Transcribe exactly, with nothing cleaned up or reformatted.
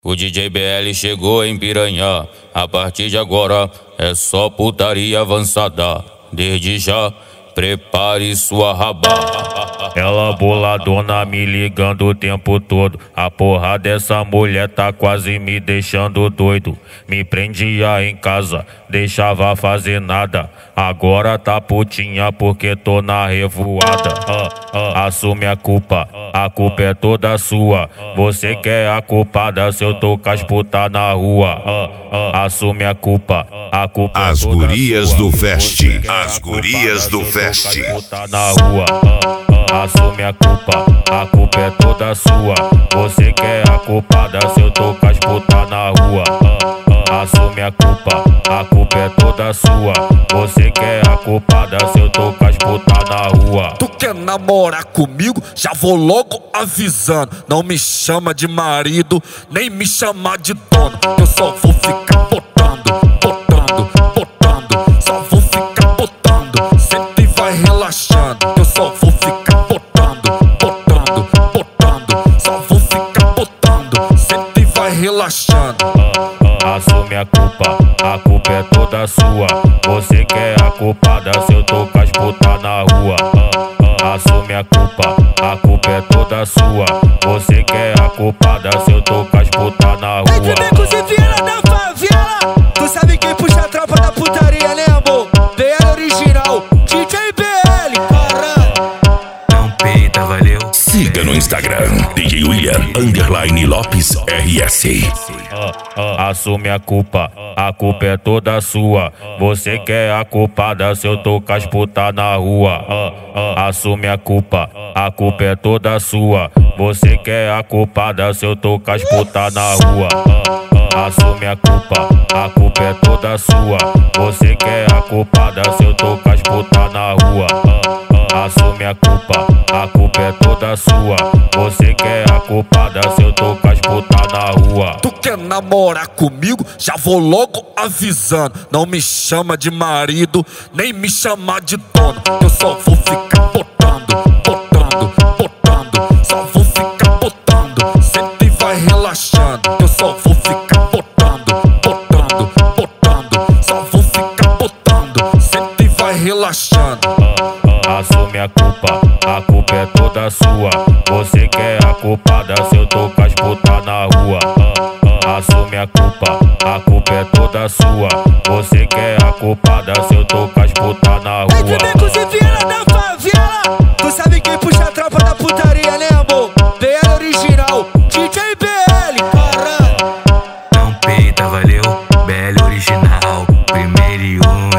O D J B L chegou em Piranha, a partir de agora é só putaria avançada. Desde já, prepare sua raba. Ela boladona me ligando o tempo todo. A porra dessa mulher tá quase me deixando doido. Me prendia em casa, deixava fazer nada. Agora tá putinha porque tô na revoada. ah, ah, Assume a culpa, a culpa é toda sua. Você que é a culpada se eu tô com as putas na rua. ah, ah, Assume a culpa, a culpa é toda As gurias sua. do Fest, As gurias do Fest. Na rua, ah, ah, assume a culpa, a culpa é toda sua. Você que é a culpada se eu tô com as putas na rua. ah, ah, Assume a culpa, a culpa é toda sua. Você que é a culpada se eu tô com as putas na rua. Tu quer namorar comigo? Já vou logo avisando. Não me chama de marido, nem me chama de dono. Eu só vou ficar botando, botando, botando. Só vou ficar botando, senta e vai relaxando. Eu só vou ficar botando, botando, botando. Só vou ficar botando, senta e vai relaxando. Assume a culpa, a culpa é toda sua. Você que é a culpada se eu tô com as putas na rua. Assume a culpa, a culpa é toda sua. Você que é a culpada se eu tô com as putas na rua. É de Becos e Viela da favela. Tu sabe quem puxa a tropa da putaria, né, amor? B L original, D J B L, caralho. Não peita, valeu. Siga no Instagram, D J William underline Lopes R S. Ah, ah, assume a culpa, a culpa é toda sua. Você que é a culpada se eu tô com as putas na rua. ah, ah, Assume a culpa, a culpa é toda sua. Você que é a culpada se eu tô com as putas na rua. ah, ah, Assume a culpa, a culpa é toda sua. Você que é a culpada se eu tô com as putas na rua. ah, ah, Assume a culpa, a culpa é toda sua. Você que é a culpada se eu tô com as putas na rua. Tu quer namorar comigo? Já vou logo avisando. Não me chama de marido, nem me chama de dono. Eu só vou ficar botando, botando, botando. Só vou ficar botando, senta e vai relaxando. Eu só vou ficar botando, botando, botando. Só vou ficar botando, senta e vai relaxando. Assume a culpa, a culpa é toda sua. Você que é a culpada se eu tô com as putas na rua. Assume a culpa, a culpa é toda sua. Você que é a culpada se eu tô com as putas na É de rua. Becos e Viela da favela. Tu sabe quem puxa a tropa da putaria, né, amor? B L original, D J B L, caralho. Não peita, valeu. B L original, primeiro e um.